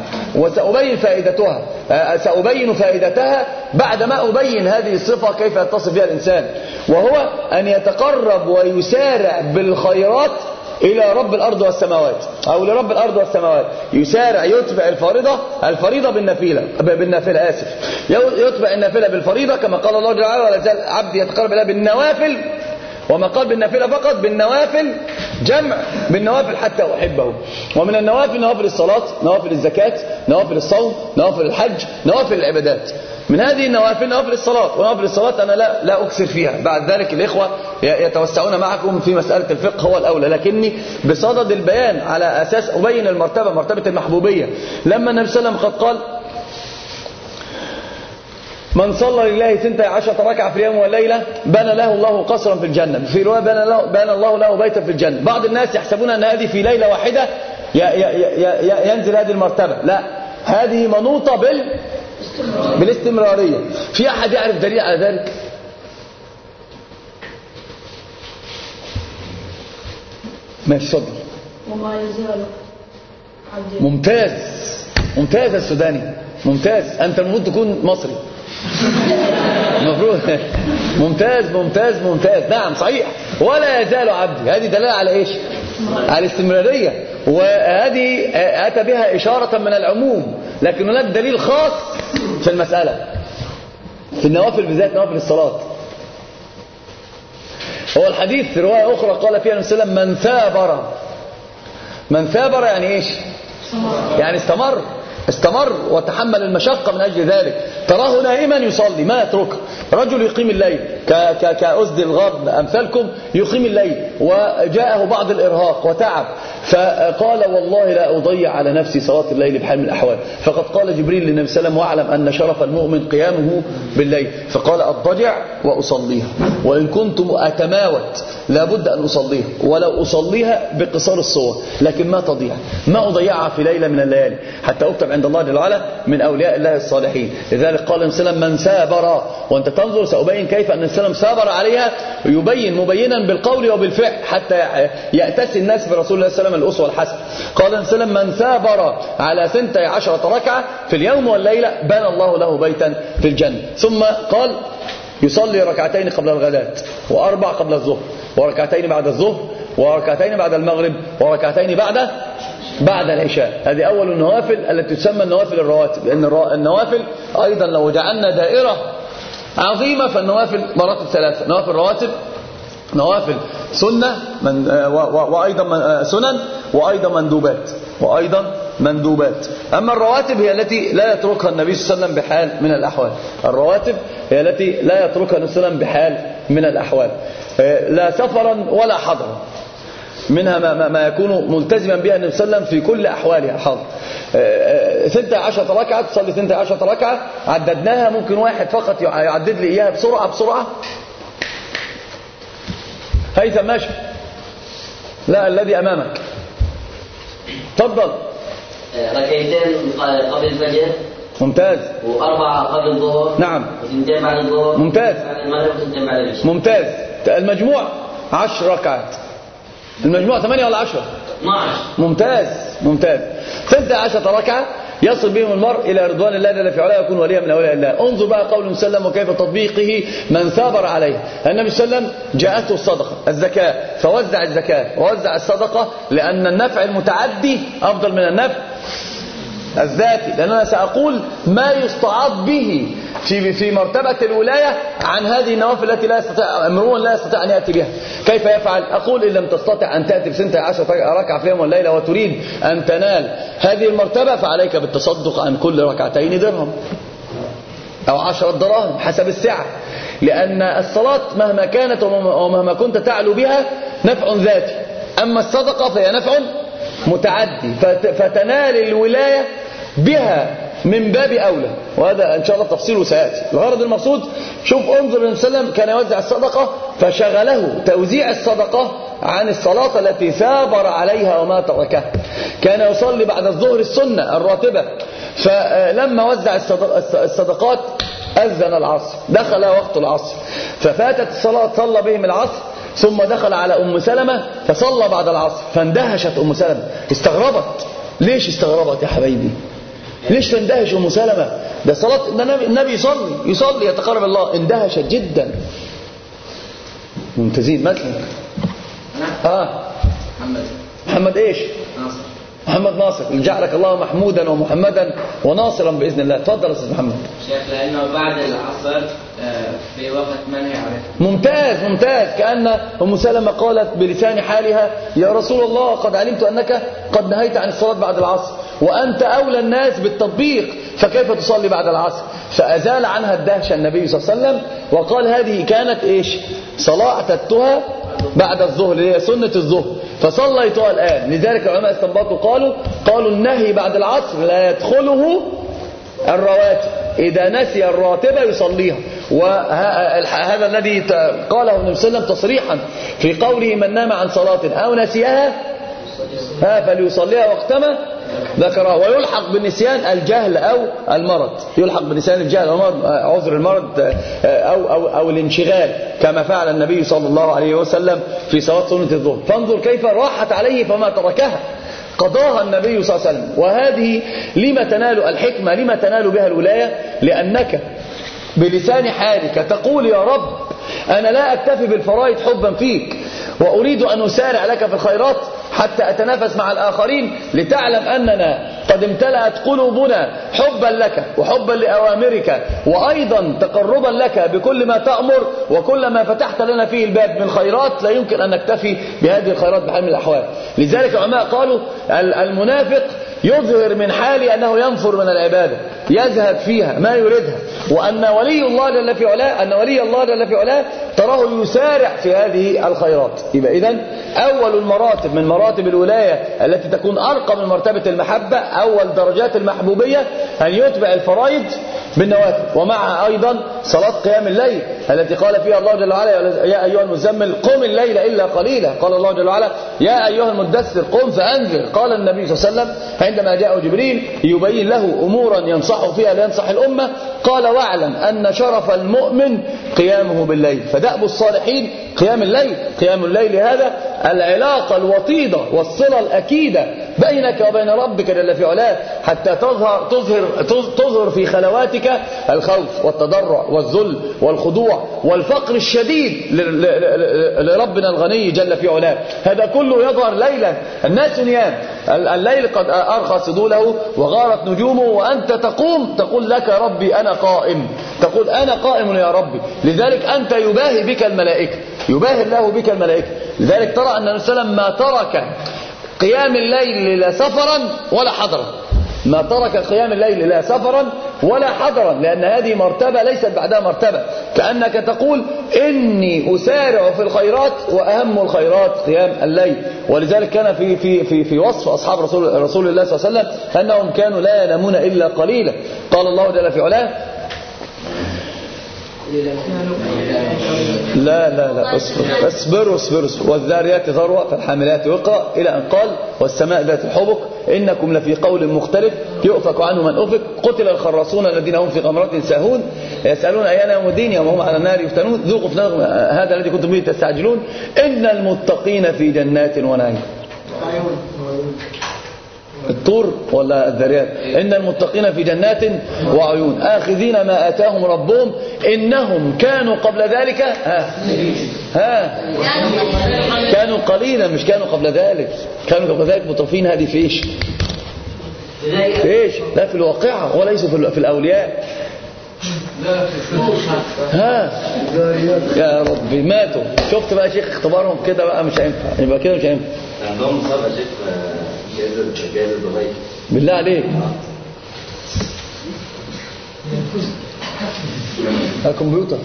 سأبين فائدتها بعدما أبين هذه الصفة كيف يتصف بها الإنسان، وهو أن يتقرب ويسارع بالخيرات إلى رب الأرض والسماوات، أو لرب الأرض والسماوات. يسارع، يتبع الفريضة بالنافلة يتبع النافلة بالفريضة، كما قال الله جل وعلا ولا يزال عبدي يتقرب إليه بالنوافل. وما قال بالنافلة فقط، بالنوافل جمع بالنوافل حتى أحبه. ومن النوافل نوافل الصلاة، نوافل الزكاة، نوافل الصوم، نوافل الحج، نوافل العبادات. من هذه النوافل نوافل الصلاة، ونوافل الصلاة أنا لا أكثر فيها، بعد ذلك الإخوة يتوسعون معكم في مسألة الفقه هو الأولى، لكني بصدد البيان على أساس أبين مرتبة المحبوبية. لما النبي صلى الله عليه وسلم قد قال من صلى لله 12 ركعة في اليوم والليلة بنى له الله قصرا في الجنة، في رواية بنى الله له بيتا في الجنة. بعض الناس يحسبون أن هذه في ليلة واحدة ينزل هذه المرتبة، لا، هذه منوطة بالاستمرارية. في أحد يعرف دليل على ذلك؟ ماشي صدر.
وما يزال
ممتاز السوداني، ممتاز. أنت المفروض تكون مصري المفروض. ممتاز. نعم صحيح. ولا يزال عبدي، هذه دلالة على إيش؟ على الاستمرارية، وهذه أتى بها إشارة من العموم، لكن هناك دليل خاص في المسألة في النوافل بالذات، نوافل الصلاة. هو الحديث في رواية أخرى قال فيها النبي صلى الله عليه وسلم من ثابر يعني إيش؟ يعني استمر وتحمل المشقة من أجل ذلك. تراه نائما يصلي ما يتركه، رجل يقيم الليل كأسد الغاب أمثالكم، يقيم الليل وجاءه بعض الإرهاق وتعب، فقال والله لا أضيع على نفسي صلاة الليل بحال من الأحوال. فقد قال جبريل للنبي صلى الله عليه وسلم واعلم أن شرف المؤمن قيامه بالليل، فقال أضطجع وأصليها، وإن كنت أتماوت لابد أن أصليها، ولو أصليها بقصار الصور، لكن ما أضيعها في ليلة من الليالي حتى أكتب عند الله جل وعلا من أولياء الله الصالحين. لذلك قال النبي صلى الله عليه وسلم من سابر، وأنت تنظر سأبين كيف أن النبي صلى الله عليه وسلم سابر عليها، مبينا بالقول وبالفعل حتى يأتسي الناس برسول الله صلى الله عليه وسلم الأسوة الحسنة. قال النبي صلى الله عليه وسلم من سابر على 12 ركعة في اليوم والليلة بنى الله له بيتا في الجنة. ثم قال يصلي ركعتين قبل الغداة، وأربع قبل الظهر، وركعتين بعد الظهر، وركعتين بعد المغرب، وركعتين بعد العشاء. هذه أول النوافل التي تسمى النوافل الرواتب، لأن النوافل أيضا لو جعلنا دائرة عظيمة فالنوافل مراتب ثلاثة: نوافل رواتب، نوافل سنة وأيضا سنن، وأيضا مندوبات. أما الرواتب هي التي لا يتركها النبي صلى الله عليه وسلم بحال من الأحوال. الرواتب هي التي لا يتركها النبي صلى الله عليه وسلم بحال من الأحوال، لا سفرا ولا حضرا. منها ما يكون ملتزما بها النبي صلى الله عليه وسلم في كل أحوالها. حاضر. 16 ركعة، تصلي 16 ركعة عددناها، ممكن واحد فقط يعدد لي إياها بسرعة. هيثم ماشي؟ لا، الذي أمامك. تفضل.
ركعتين قبل الفجر.
ممتاز.
وأربعة قبل الظهر.
نعم.
وثنتين بعد الظهر.
ممتاز.
بعد المغرب وثنتين بعد العشاء.
ممتاز. المجموع 10 ركعات. المجموع 8 ولا 10؟
12.
ممتاز. 16 ركعة يصل بهم المرء إلى رضوان الله جل في علاه، يكون وليا من أولياء الله. انظر بقى قول النبي صلى الله عليه وسلم وكيف تطبيقه من ثابر عليه. النبي صلى الله عليه وسلم جاءته الصدقة الزكاة فوزع الزكاة ووزع الصدقة، لأن النفع المتعدي أفضل من النفع الذاتي. لأن أنا سأقول ما يستعاض به في مرتبة الولاية عن هذه النوافل التي لا يستطيع امرؤ لا يستطيع أن يأتي بها. كيف يفعل؟ أقول إن لم تستطع أن تأتي بسنة 10 ركعة في يوم والليلة وتريد أن تنال هذه المرتبة، فعليك بالتصدق عن كل ركعتين درهم أو 10 دراهم حسب السعة. لأن الصلاة مهما كانت ومهما كنت تعلو بها نفع ذاتي، أما الصدقة فهي نفع متعدي، فتنال الولاية بها من باب أولى. وهذا إن شاء الله تفصيله سيأتي. الغرض المقصود، شوف انظر النبي صلى الله عليه وسلم كان يوزع الصدقة فشغله توزيع الصدقة عن الصلاة التي ثابر عليها وما تركها. كان يصلي بعد الظهر السنة الراتبة، فلما وزع الصدقات أذن العصر، دخل وقت العصر ففاتت الصلاة، صلى بهم العصر، ثم دخل على أم سلمة فصلى بعد العصر، فاندهشت أم سلمة، استغربت. ليش استغربت يا حبيبي؟ ليش تندهش أم سلمة؟ ده صلاة النبي يصلي يتقرب الله. اندهشت جدا. ممتازين. مثلا محمد ايش؟
ناصر.
محمد ناصر. جعلك الله محمودا ومحمدا وناصرا بإذن الله. تفضل يا أستاذ محمد.
شيخ، لأنه بعد العصر في وقت منهي عليه.
ممتاز. كأن أم سلمة قالت بلسان حالها: يا رسول الله، قد علمت أنك قد نهيت عن الصلاة بعد العصر، وأنت أولى الناس بالتطبيق، فكيف تصلي بعد العصر؟ فأزال عنها الدهشة النبي صلى الله عليه وسلم وقال: هذه كانت إيش؟ صلاة اعتدتها بعد الظهر، اللي هي سنة الظهر، فصليتها الآن. لذلك العلماء استنبطوا قالوا النهي بعد العصر لا يدخله الرواتب، إذا نسي الراتبة يصليها. وهذا الذي قاله النبي صلى الله عليه وسلم تصريحا في قوله: من نام عن صلاة أو نسيها فليصليها وقتما ذكرها. ويلحق بالنسيان الجهل أو المرض، يلحق بالنسيان الجهل أو المرض، عذر المرض أو الانشغال، كما فعل النبي صلى الله عليه وسلم في صلاة سنة الظهر. فانظر كيف راحت عليه فما تركها، قضاها النبي صلى الله عليه وسلم. وهذه لما تنال الحكمة، لما تنال بها الولاية، لأنك بلسان حالك تقول: يا رب، أنا لا أكتفي بالفرائض حبا فيك، وأريد أن أسارع لك في الخيرات حتى أتنافس مع الآخرين، لتعلم أننا قد امتلأت قلوبنا حبا لك وحبا لأوامرك، وأيضا تقربا لك بكل ما تأمر، وكل ما فتحت لنا فيه الباب من خيرات لا يمكن أن نكتفي بهذه الخيرات بحال من الأحوال. لذلك العلماء قالوا: المنافق يظهر من حاله أنه ينفر من العبادة، يزهد فيها ما يريدها، وأن ولي الله جل في علاه تراه يسارع في هذه الخيرات. يبقى إذن أول المراتب من مراتب الولاية التي تكون أرقى من مرتبة المحبة، أول درجات المحبوبية، أن يتبع الفرائض بالنوافل، ومعها أيضا صلاة قيام الليل التي قال فيها الله جل وعلا: يا أيها المزمل قم الليل إلا قليلا. قال الله جل وعلا: يا أيها المدثر قم فأنذر. قال النبي صلى الله عليه وسلم عندما جاء جبريل يبين له أمورا ينصح فيها لينصح الأمة، قال: واعلم أن شرف المؤمن قيامه بالليل. فدأب الصالحين قيام الليل هذا العلاقة الوطيدة والصلة الأكيدة بينك وبين ربك جل في علاه، حتى تظهر في خلواتك الخوف والتضرع والذل والخضوع والفقر الشديد لربنا الغني جل في علاه. هذا كله يظهر ليلا، الناس نيام، الليل قد أرخى سدوله وغارت نجومه، وأنت تقول لك ربي أنا قائم، تقول أنا قائم يا ربي. لذلك أنت يباهي بك الملائكة، يباهي الله بك الملائكة. لذلك ترى أن النبي صلى الله عليه وسلم ما ترك قيام الليل لا سفرا ولا حضرا، ما ترك قيام الليل لا سفرا ولا حضرا، لأن هذه مرتبة ليست بعدها مرتبة. كأنك تقول إني أسارع في الخيرات وأهم الخيرات قيام الليل. ولذلك كان في وصف أصحاب رسول الله صلى الله عليه وسلم أنهم كانوا لا ينامون إلا قليلا. قال الله جل في علاه لا اصبروا والذاريات ذروة فالحاملات وقرا إلى أن قال والسماء ذات الحبك إنكم لفي قول مختلف يؤفك عنه من أفك قتل الخراصون الذين هم في غمرات ساهون يسألون أيان يوم الدين يوم هم على النار يفتنون ذوقوا فتنتكم هذا الذي كنتم به تستعجلون إن المتقين في جنات ونعيم. الطور ولا الذريات؟ إن المتقين في جنات وعيون آخذين ما آتاهم ربهم إنهم كانوا قبل ذلك كانوا قليلا، مش كانوا قبل ذلك. كانوا قبل ذلك مطرفين. هذه في ايش؟ لا في الواقعة وليس في الأولياء. يا ربي ماتوا. شفت بقى شيخ اختبارهم كده بقى مش هينفع، يبقى كده مش هينفع.
عندهم مسابقة شيخ جائزة دبي
بالله عليك. الكمبيوتر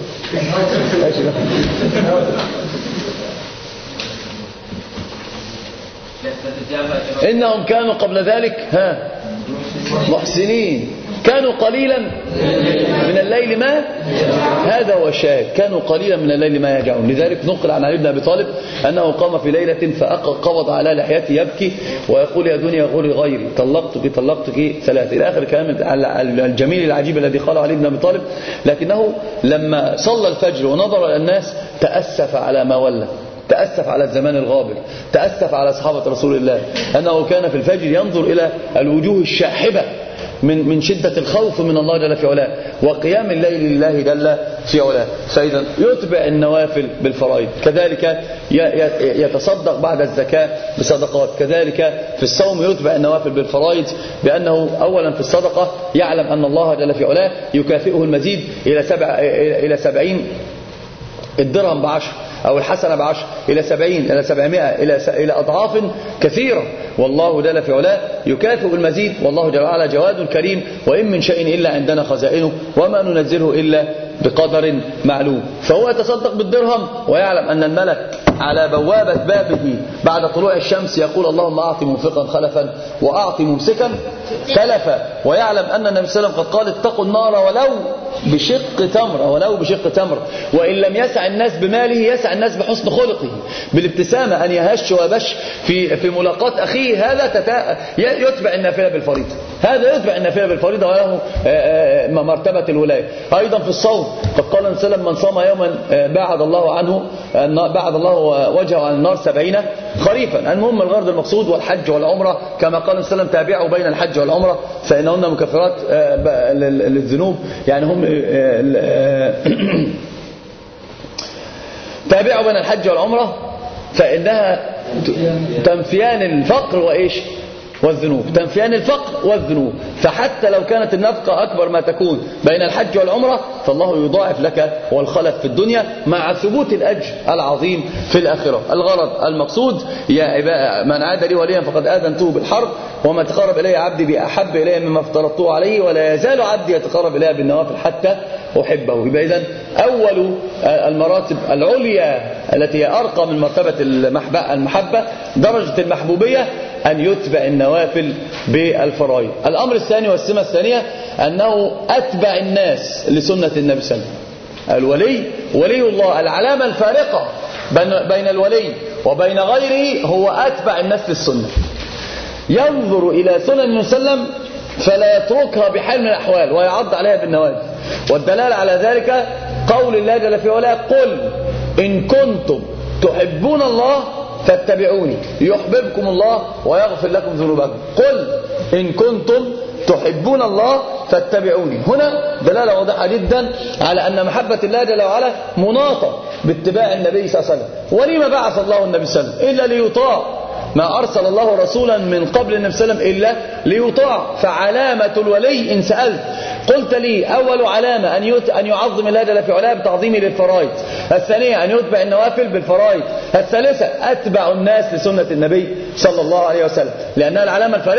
إنهم كانوا قبل ذلك محسنين كانوا قليلا من الليل ما هذا هو الشاهد. كانوا قليلا من الليل ما يهجعون. لذلك نقل عن علي بن أبي طالب أنه قام في ليلة فقبض على لحيته يبكي ويقول يا دنيا غوري غيري طلقتك ثلاث إلى آخر الكلام الجميل العجيب الذي قاله علي بن أبي طالب. لكنه لما صلى الفجر ونظر إلى الناس تأسف على ما ولى، تأسف على الزمان الغابر، تأسف على صحابة رسول الله أنه كان في الفجر ينظر إلى الوجوه الشاحبة من شدة الخوف من الله جل في علاه وقيام الليل لله جل في علاه. فإذا يتبع النوافل بالفرائض. كذلك يتصدق بعد الزكاة بصدقات. كذلك في الصوم يتبع النوافل بالفرائض، بأنه أولا في الصدقة يعلم أن الله جل في علاه يكافئه المزيد إلى 70 الدرهم ب10 أو الحسنة ب10 إلى 70 إلى 700 إلى أضعاف كثيرة. والله جل في علاه يكافئ المزيد. والله جل وعلا جواد كريم وإن من شيء إلا عندنا خزائنه وما ننزله إلا بقدر معلوم. فهو يتصدق بالدرهم ويعلم أن الملك على بوابة بابه بعد طلوع الشمس يقول اللهم أعطي منفقا خلفا وأعطي ممسكا تلفا. ويعلم أن النبي صلى الله عليه وسلم قد قال اتقوا النار ولو بشق تمر. وإن لم يسع الناس بماله يسع الناس بحسن خلقه بالابتسامة، أن يهش وبش في ملاقاة أخيه. هذا يتبع النافلة بالفريضة. هذا يتبع النافلة بالفريضة وله مرتبة الولاية. أيضا في الصوم قد قال النبي صلى الله عليه وسلم من صام يوما بعد الله وجهه عن النار 70 خريفا. المهم الغرض المقصود والحج والعمرة كما قال النبي صلى الله عليه وسلم تابعوا بين الحج والعمرة فإنهن مكفرات للذنوب. يعني هم تابعوا بين الحج والعمرة فإنها تنفيان الفقر وإيش والذنوب، تنفيان الفقر والذنوب. فحتى لو كانت النفقة أكبر ما تكون بين الحج والعمرة فالله يضاعف لك والخلف في الدنيا مع ثبوت الأجر العظيم في الآخرة. الغرض المقصود يا عباد من عاد لي وليا فقد آذنته بالحرب وما تقرب إلي عبدي بأحب إلي مما افترضته عليه ولا يزال عبدي يتقرب إلي بالنوافل حتى أحبه. يبقى إذن أول المراتب العليا التي هي أرقى من مرتبة المحبة درجة المحبوبية أن يتبع النوافل بالفرائض. الأمر الثاني والسمة الثانية أنه أتبع الناس لسنة النبي صلى الله عليه وسلم. ولي الله العلامة الفارقة بين الولي وبين غيره هو أتبع الناس للسنة. ينظر إلى سنة النبي صلى الله عليه وسلم فلا يتركها بحال من الأحوال ويعض عليها بالنواجذ. والدلالة على ذلك قول الله جل في علاه قل إن كنتم تحبون الله فاتبعوني يحببكم الله ويغفر لكم ذنوبكم. قل إن كنتم تحبون الله فاتبعوني. هنا دلالة واضحة جدا على أن محبة الله جل وعلا مناطة باتباع النبي صلى الله عليه وسلم. ولما بعث الله النبي صلى الله عليه وسلم إلا ليطاع. ما أرسل الله رسولا من قبل النبي صلى الله عليه وسلم إلا ليطاع. فعلامة الولي إن سألت قلت لي أول علامة أن يعظم الله جل في علاه بتعظيمه للفرائض. الثانية أن يتبع النوافل بالفرائض. الثالثة أتبع الناس لسنة النبي صلى الله عليه وسلم لأنها العلامة الفارقة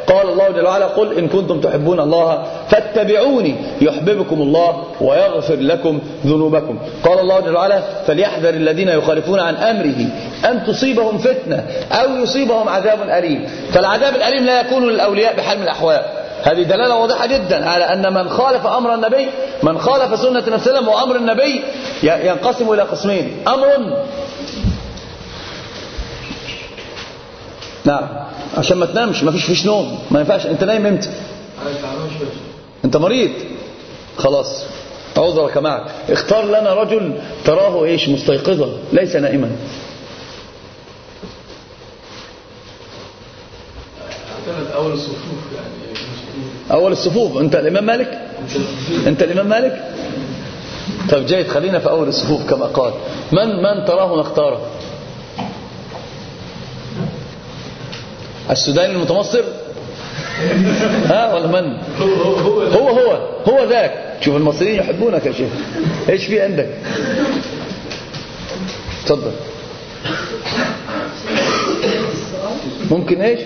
قال الله جل وعلا قل إن كنتم تحبون الله فاتبعوني يحببكم الله ويغفر لكم ذنوبكم. قال الله جل وعلا فليحذر الذين يخالفون عن أمره أن تصيبهم فتنة أو يصيبهم عذاب أليم. فالعذاب الأليم لا يكون للأولياء بحال من الأحوال. هذه دلالة واضحة جدا على أن من خالف أمر النبي، من خالف سنة النبي صلى الله عليه وسلم وأمر النبي ينقسم إلى قسمين. أمر نعم عشان ما تنامش، ما فيش نوم، ما ينفعش. انت نايم امتى؟ انت مريض خلاص عذرك معك. اختار لنا رجل تراه ايش مستيقظا ليس نائما.
اول الصفوف يعني
اول الصفوف. انت الامام مالك؟ انت الامام مالك؟ طب جيد، خلينا في اول الصفوف كما قال. من تراه نختاره؟ السوداني المتمصر ها ولا من؟ هو ذاك. شوف المصريين يحبونك يا شيخ. ايش في عندك؟ تفضل. ممكن ايش؟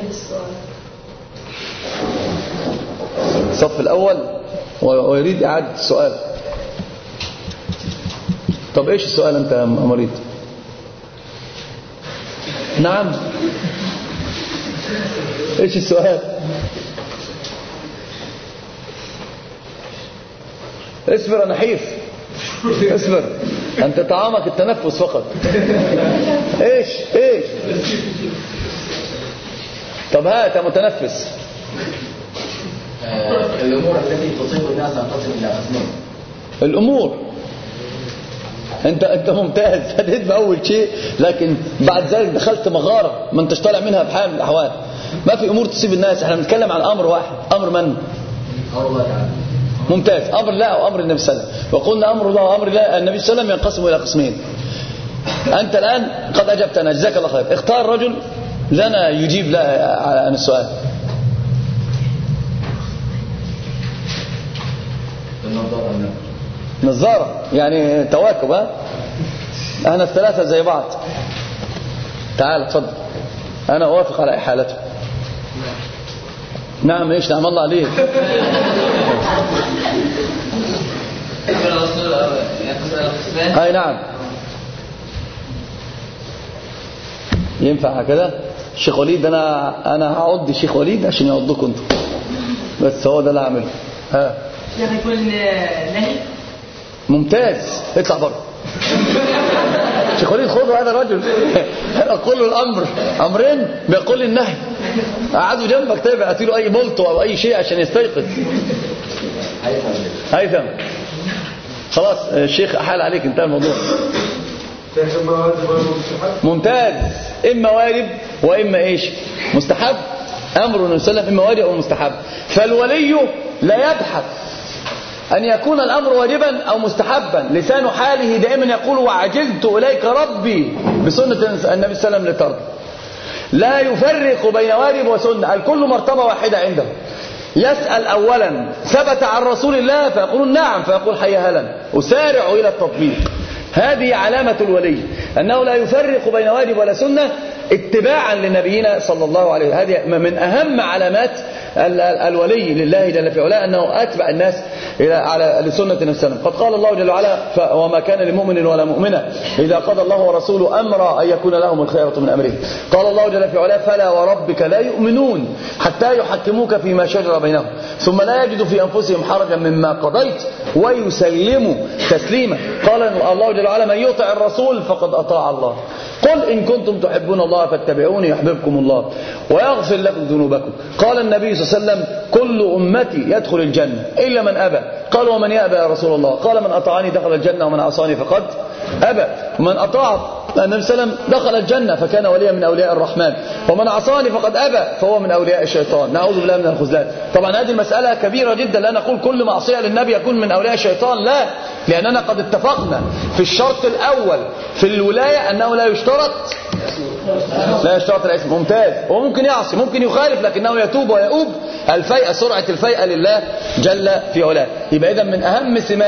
الصف الاول ويريد اعاده السؤال. طب ايش السؤال انت يا مريض؟ نعم ايش السؤال؟ اصبر انا نحيف، اصبر، انت طعامك التنفس فقط. ايش طب هات يا متنفس.
الامور التي تصيب الناس تنقسم الى قسمين.
الامور انت ممتاز، هديت باول شيء، لكن بعد ذلك دخلت مغاره ما انتش طالع منها بحال من الاحوال. ما في امور تصيب الناس، احنا بنتكلم عن امر واحد. امر من؟
امر الله تعالى.
ممتاز. امر الله وامر النبي صلى الله عليه وسلم. وقلنا امر الله وامر الله النبي صلى الله عليه وسلم ينقسم الى قسمين. انت الان قد اجبتنا، جزاك الله خير. اختار رجل لنا يجيب عن السؤال. نظارة يعني تواكب. ها احنا الثلاثة زي بعض. تعال اتفضل، انا اوافق على احالته. نعم ايش؟ نعم الله عليك. اي نعم ينفع هكذا. الشيخ وليد انا هعض الشيخ وليد عشان يعضكم انتم، بس هو ده اللي هعمله. ها
يعني يكون نهي.
ممتاز، اطلع بره. شيخ وليد خذوا هذا الرجل. اقول له الامر امرين بيقول لي النهي. قعدوا جنبك طيب، اعطي له اي بولتو او اي شيء عشان يستيقظ. هيثم خلاص الشيخ احال عليك، انتهى الموضوع. ممتاز. اما واجب واما ايش؟ مستحب. امر النبي صلى الله عليه وسلم اما واجب او مستحب. فالولي لا يبحث أن يكون الأمر واجبا أو مستحبا. لسان حاله دائما يقول وعجلت إليك ربي بسنة النبي صلى الله عليه وسلم لترضى. لا يفرق بين واجب وسنة، الكل مرتبة واحدة عنده. يسأل أولا ثبت عن رسول الله فيقولون نعم، فيقول حي هلا أسارع إلى التطبيق. هذه علامة الولي، أنه لا يفرق بين واجب ولا سنة اتباعا لنبينا صلى الله عليه وسلم. هذه من أهم علامات الولي لله جل في علاه، أنه أتبع الناس على لسنة النبي صلى الله عليه وسلم. قد قال الله جل وعلا وما كان لمؤمن ولا مؤمنة إذا قضى الله ورسوله أمرا أن يكون لهم الخيرة من أمره. قال الله جل في علاه فلا وربك لا يؤمنون حتى يحكموك فيما شجر بينهم ثم لا يجدوا في أنفسهم حرجا مما قضيت ويسلموا تسليما. قال الله جل وعلا من يطع الرسول فقد أطاع الله. قل إن كنتم تحبون الله فاتبعوني يحببكم الله ويغفر لكم ذنوبكم. قال النبي صلى الله عليه وسلم كل أمتي يدخل الجنة إلا من أبى. قال ومن يأبى يا رسول الله؟ قال من أطاعني دخل الجنة ومن عصاني فقد أبى. ومن أطاع النبي صلى الله عليه وسلم دخل الجنة فكان وليا من أولياء الرحمن، ومن عصاني فقد أبى فهو من أولياء الشيطان. نعوذ بالله من الخذلان. طبعا هذه المسألة كبيرة جدا، لا نقول كل معصية للنبي يكون من أولياء الشيطان، لا، لأننا قد اتفقنا في الشرط الأول في الولاية أنه لا يشترط الاسم. ممتاز. وممكن يعصي ممكن يخالف لكنه يتوب ويؤوب. الفيئة سرعة الفيئة لله جل في علاه. يبقى إذن من أهم سمات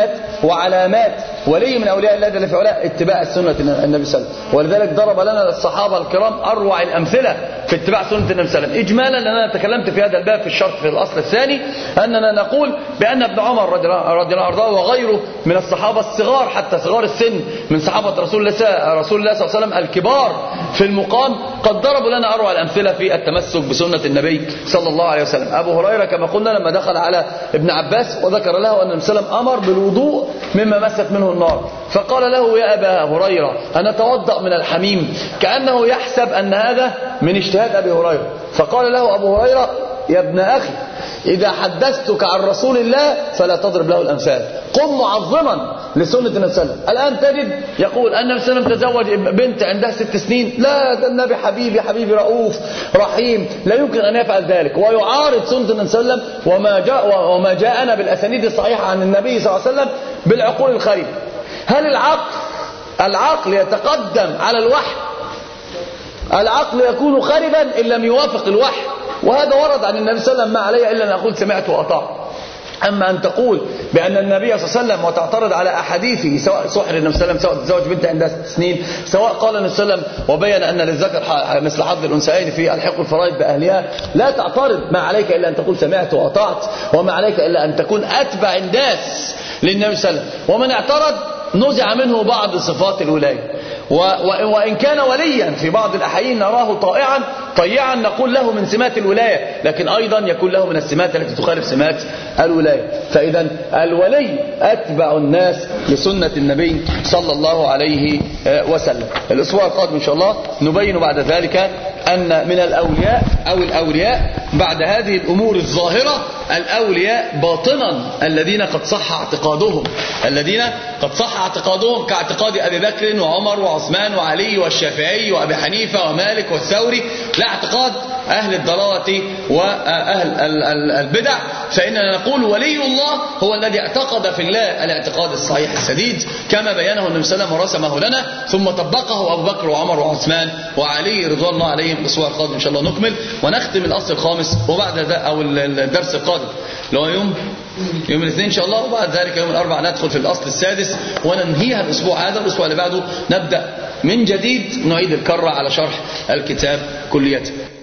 وعلامات ولي من أولياء الله جل في علاه اتباع السنة النبي صلى الله عليه وسلم. ولذلك ضرب لنا الصحابة الكرام أروع الأمثلة في اتباع سنة النبي صلى الله عليه وسلم. إجمالا لأننا تكلمت في هذا الباب في الشرط في الأصل الثاني أننا نقول بأن ابن عمر رضي الله عنه وغيره من الصحابة الصغار حتى صغار السن من صحابة رسول الله صلى الله عليه وسلم الكبار في المقام قد ضربوا لنا أروع الأمثلة في التمسك بسنة النبي صلى الله عليه وسلم. أبو هريرة كما قلنا لما دخل على ابن عباس وذكر له أن النبي صلى الله عليه وسلم أمر بالوضوء مما مست منه النار، فقال له يا أبا هريرة أنا أتوضأ من الحميم، كأنه يحسب أن هذا من اجتهاد أبي هريرة. فقال له أبو هريرة يا ابن أخي إذا حدثتك عن رسول الله فلا تضرب له الأمثال، قم معظما لسنة النبي صلى الله عليه وسلم. الآن تجد يقول النبي صلى الله عليه وسلم تزوج بنت عندها 6 سنين، لا ده النبي حبيبي رؤوف رحيم، لا يمكن أن يفعل ذلك، ويعارض سنة النبي صلى الله عليه وسلم وما جاءنا بالأسانيد الصحيحة عن النبي صلى الله عليه وسلم بالعقول الخريبة. هل العقل يتقدم على الوحي؟ العقل يكون خربا إن لم يوافق الوحي، وهذا ورد عن النبي صلى الله عليه وسلم ما علي إلا أن أقول سمعت وأطعت. أما أن تقول بأن النبي صلى الله عليه وسلم وتعترض على أحاديثه سواء سحر النبي صلى الله عليه وسلم سواء تزوج بنت عندها 6 سنين سواء قال النبي صلى الله عليه وسلم وبين أن للذكر مثل حظ الأنثيين في الحق الفرائض بأهلها، لا تعترض، ما عليك إلا أن تقول سمعت وأطعت، وما عليك إلا أن تكون أتبع الناس للنبي صلى الله عليه وسلم. ومن اعترض نزع منه بعض صفات الولاية، وإن كان وليا في بعض الأحيان نراه طيعا نقول له من سمات الولاية، لكن أيضا يكون له من السمات التي تخالف سمات الولاية. فإذا الولي أتبع الناس لسنة النبي صلى الله عليه وسلم. الأسبوع القادم إن شاء الله نبين بعد ذلك أن من الأولياء أو الأولياء بعد هذه الأمور الظاهرة الأولياء باطنا الذين قد صح اعتقادهم كاعتقاد أبي بكر وعمر وعثمان وعلي والشافعي وأبي حنيفة ومالك والثوري، لا اعتقاد أهل الضلالة وأهل البدع. فإننا نقول ولي الله هو الذي اعتقد في الله الاعتقاد الصحيح السديد كما بينه النبي صلى الله عليه وسلم ورسمه لنا، ثم طبقه أبو بكر وعمر وعثمان وعلي رضوان الله عليهم. الأسبوع القادم إن شاء الله نكمل ونختم الأصل الخامس، وبعد ذلك أو الدرس القادم اللي هو يوم الاثنين إن شاء الله، وبعد ذلك يوم الأربعاء ندخل في الأصل السادس وننهيها الأسبوع هذا. الأسبوع اللي بعده نبدأ من جديد، نعيد الكرة على شرح الكتاب كليته.